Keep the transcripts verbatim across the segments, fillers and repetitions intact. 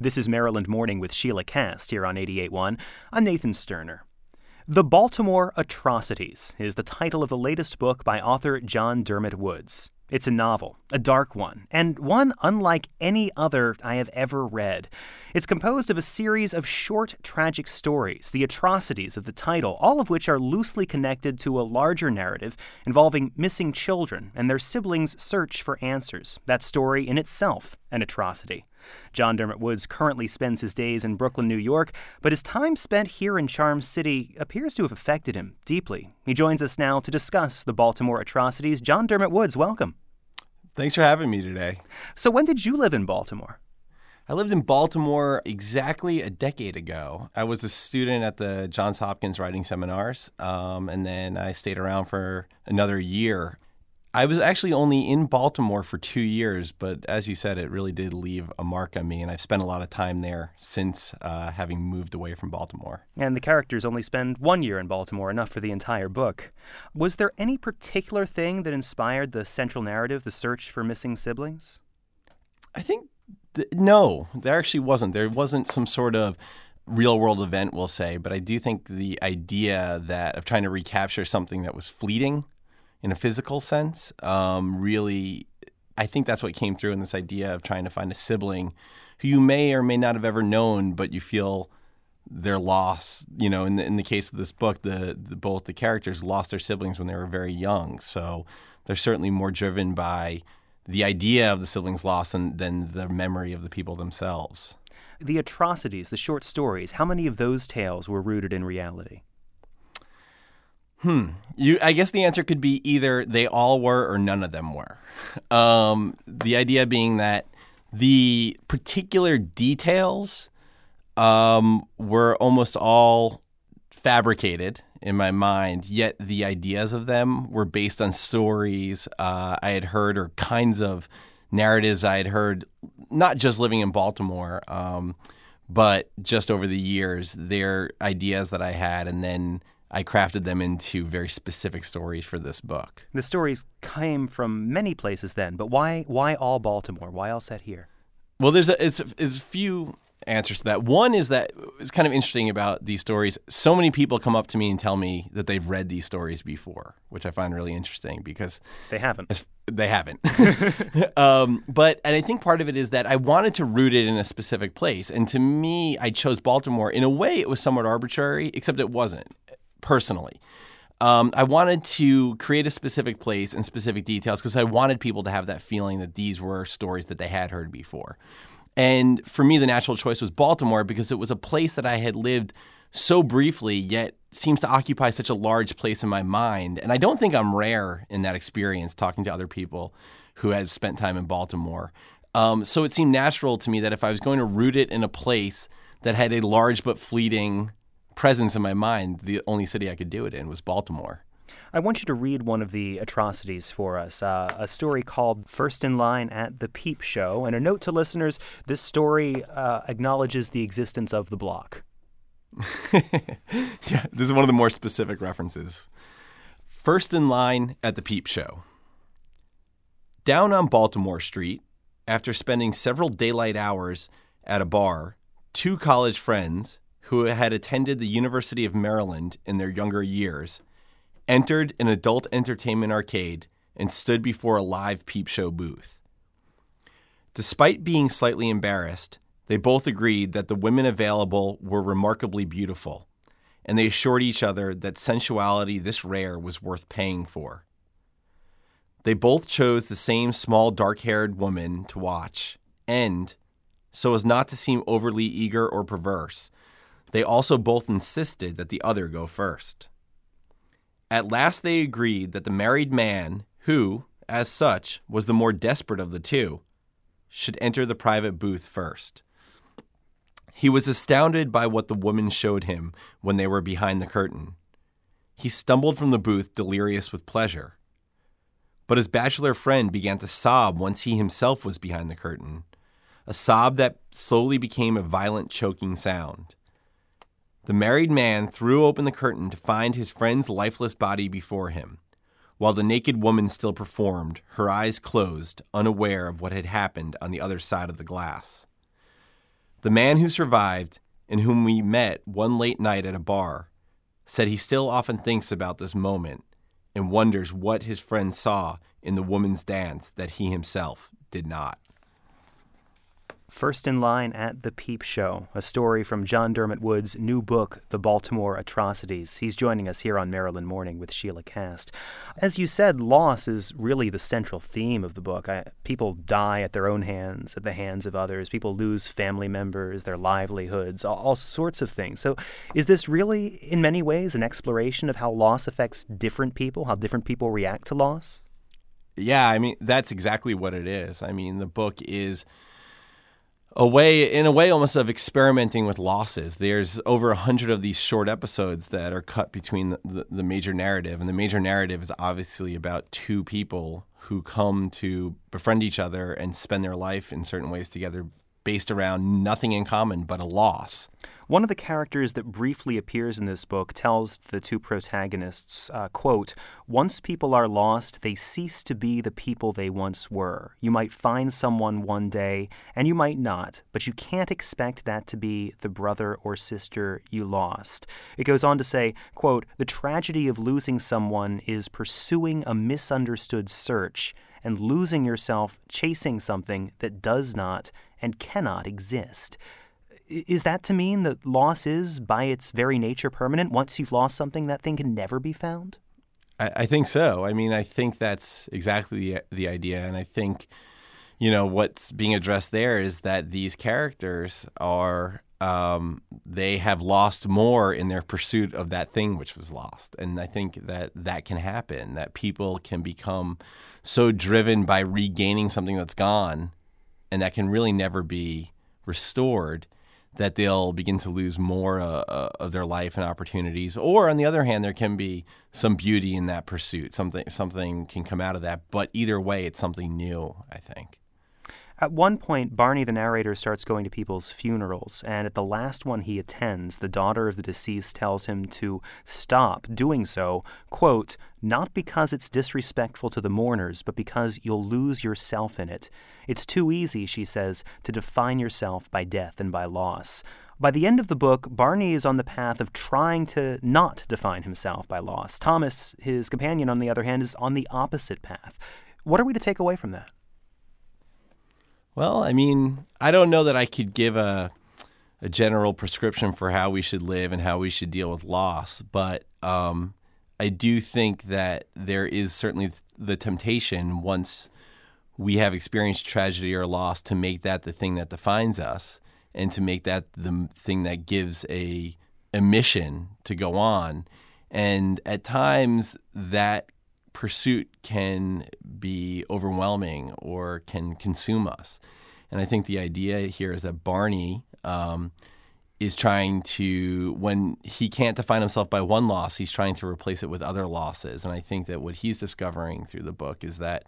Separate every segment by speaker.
Speaker 1: This is Maryland Morning with Sheila Cast here on eighty-eight point one. I'm Nathan Sterner. The Baltimore Atrocities is the title of the latest book by author John Dermot Woods. It's a novel, a dark one, and one unlike any other I have ever read. It's composed of a series of short, tragic stories, the atrocities of the title, all of which are loosely connected to a larger narrative involving missing children and their siblings' search for answers. That story in itself an atrocity. John Dermot Woods currently spends his days in Brooklyn, New York, but his time spent here in Charm City appears to have affected him deeply. He joins us now to discuss the Baltimore Atrocities. John Dermot Woods, welcome.
Speaker 2: Thanks for having me today.
Speaker 1: So when did you live in Baltimore?
Speaker 2: I lived in Baltimore exactly a decade ago. I was a student at the Johns Hopkins Writing Seminars, um, and then I stayed around for another year. I was actually only in Baltimore for two years, but as you said, it really did leave a mark on me, and I've spent a lot of time there since uh, having moved away from Baltimore.
Speaker 1: And the characters only spend one year in Baltimore, enough for the entire book. Was there any particular thing that inspired the central narrative, the search for missing siblings?
Speaker 2: I think, th- no, there actually wasn't. There wasn't some sort of real-world event, we'll say, but I do think the idea that of trying to recapture something that was fleeting in a physical sense, um, really, I think that's what came through in this idea of trying to find a sibling who you may or may not have ever known, but you feel their loss. You know, in the, in the case of this book, the, the both the characters lost their siblings when they were very young, so they're certainly more driven by the idea of the siblings' loss than, than the memory of the people themselves.
Speaker 1: The atrocities, the short stories, how many of those tales were rooted in reality?
Speaker 2: Hmm. You, I guess the answer could be either they all were or none of them were. Um, the idea being that the particular details um, were almost all fabricated in my mind, yet the ideas of them were based on stories uh, I had heard or kinds of narratives I had heard, not just living in Baltimore, um, but just over the years, their ideas that I had, and then I crafted them into very specific stories for this book.
Speaker 1: The stories came from many places then, but why why all Baltimore? Why all set here?
Speaker 2: Well, there's a, it's, there's a few answers to that. One is that it's kind of interesting about these stories. So many people come up to me and tell me that they've read these stories before, which I find really interesting because
Speaker 1: they haven't.
Speaker 2: They haven't. um, but and I think part of it is that I wanted to root it in a specific place. And to me, I chose Baltimore. In a way, it was somewhat arbitrary, except it wasn't. Personally, um, I wanted to create a specific place and specific details because I wanted people to have that feeling that these were stories that they had heard before. And for me, the natural choice was Baltimore because it was a place that I had lived so briefly, yet seems to occupy such a large place in my mind. And I don't think I'm rare in that experience, talking to other people who had spent time in Baltimore. Um, so it seemed natural to me that if I was going to root it in a place that had a large but fleeting presence in my mind, the only city I could do it in was Baltimore.
Speaker 1: I want you to read one of the atrocities for us, uh, a story called First in Line at the Peep Show. And a note to listeners, this story uh, acknowledges the existence of the block.
Speaker 2: Yeah, this is one of the more specific references. First in Line at the Peep Show. Down on Baltimore Street, after spending several daylight hours at a bar, two college friends who had attended the University of Maryland in their younger years, entered an adult entertainment arcade and stood before a live peep show booth. Despite being slightly embarrassed, they both agreed that the women available were remarkably beautiful, and they assured each other that sensuality this rare was worth paying for. They both chose the same small dark-haired woman to watch, and, so as not to seem overly eager or perverse, they also both insisted that the other go first. At last they agreed that the married man, who, as such, was the more desperate of the two, should enter the private booth first. He was astounded by what the woman showed him when they were behind the curtain. He stumbled from the booth delirious with pleasure. But his bachelor friend began to sob once he himself was behind the curtain, a sob that slowly became a violent choking sound. The married man threw open the curtain to find his friend's lifeless body before him, while the naked woman still performed, her eyes closed, unaware of what had happened on the other side of the glass. The man who survived and whom we met one late night at a bar said he still often thinks about this moment and wonders what his friend saw in the woman's dance that he himself did not.
Speaker 1: First in Line at the Peep Show, a story from John Dermot Wood's new book, The Baltimore Atrocities. He's joining us here on Maryland Morning with Sheila Cast. As you said, loss is really the central theme of the book. I, people die at their own hands, at the hands of others. People lose family members, their livelihoods, all, all sorts of things. So is this really, in many ways, an exploration of how loss affects different people, how different people react to loss?
Speaker 2: Yeah, I mean, that's exactly what it is. I mean, the book is a way, in a way, almost of experimenting with losses. There's over a hundred of these short episodes that are cut between the, the, the major narrative, and the major narrative is obviously about two people who come to befriend each other and spend their life in certain ways together based around nothing in common but a loss.
Speaker 1: One of the characters that briefly appears in this book tells the two protagonists, uh, quote, "Once people are lost, they cease to be the people they once were. You might find someone one day, and you might not, but you can't expect that to be the brother or sister you lost." It goes on to say, quote, "The tragedy of losing someone is pursuing a misunderstood search and losing yourself chasing something that does not and cannot exist." Is that to mean that loss is, by its very nature, permanent? Once you've lost something, that thing can never be found?
Speaker 2: I, I think so. I mean, I think that's exactly the, the idea. And I think, you know, what's being addressed there is that these characters are, um, they have lost more in their pursuit of that thing which was lost. And I think that that can happen, that people can become so driven by regaining something that's gone and that can really never be restored, that they'll begin to lose more uh, uh, of their life and opportunities. Or on the other hand, there can be some beauty in that pursuit. Something something can come out of that. But either way, it's something new, I think.
Speaker 1: At one point, Barney, the narrator, starts going to people's funerals, and at the last one he attends, the daughter of the deceased tells him to stop doing so, quote, "not because it's disrespectful to the mourners, but because you'll lose yourself in it. It's too easy," she says, "to define yourself by death and by loss." By the end of the book, Barney is on the path of trying to not define himself by loss. Thomas, his companion, on the other hand, is on the opposite path. What are we to take away from that?
Speaker 2: Well, I mean, I don't know that I could give a a general prescription for how we should live and how we should deal with loss, but um, I do think that there is certainly the temptation, once we have experienced tragedy or loss, to make that the thing that defines us and to make that the thing that gives a, a mission to go on. And at times that pursuit can be overwhelming or can consume us. And I think the idea here is that Barney um, is trying to, when he can't define himself by one loss, he's trying to replace it with other losses. And I think that what he's discovering through the book is that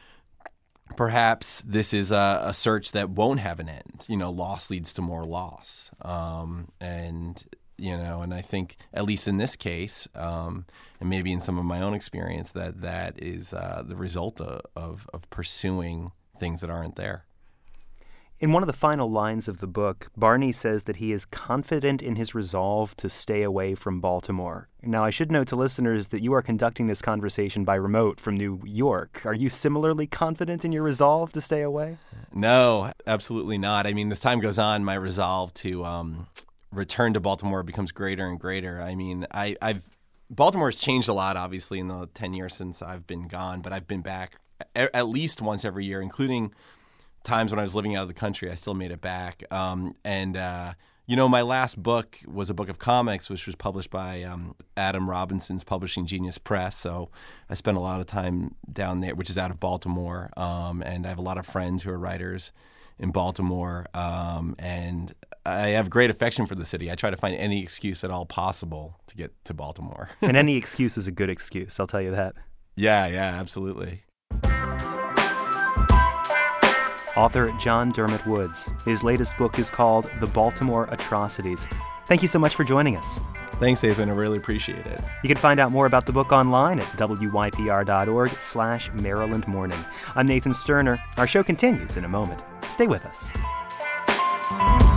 Speaker 2: perhaps this is a, a search that won't have an end. You know, loss leads to more loss. Um, and You know, and I think, at least in this case, um, and maybe in some of my own experience, that that is uh, the result of, of, of pursuing things that aren't there.
Speaker 1: In one of the final lines of the book, Barney says that he is confident in his resolve to stay away from Baltimore. Now, I should note to listeners that you are conducting this conversation by remote from New York. Are you similarly confident in your resolve to stay away?
Speaker 2: No, absolutely not. I mean, as time goes on, my resolve to Um, return to Baltimore becomes greater and greater. I mean, I, I've Baltimore has changed a lot, obviously, in the ten years since I've been gone, but I've been back a, at least once every year, including times when I was living out of the country. I still made it back. Um, and, uh, you know, my last book was a book of comics, which was published by um, Adam Robinson's Publishing Genius Press. So I spent a lot of time down there, which is out of Baltimore. Um, and I have a lot of friends who are writers in Baltimore, um, and I have great affection for the city. I try to find any excuse at all possible to get to Baltimore.
Speaker 1: And any excuse is a good excuse, I'll tell you that.
Speaker 2: Yeah, yeah, absolutely.
Speaker 1: Author John Dermot Woods. His latest book is called The Baltimore Atrocities. Thank you so much for joining us.
Speaker 2: Thanks, Nathan. I really appreciate it.
Speaker 1: You can find out more about the book online at W Y P R dot org slash Maryland Morning. I'm Nathan Sterner. Our show continues in a moment. Stay with us.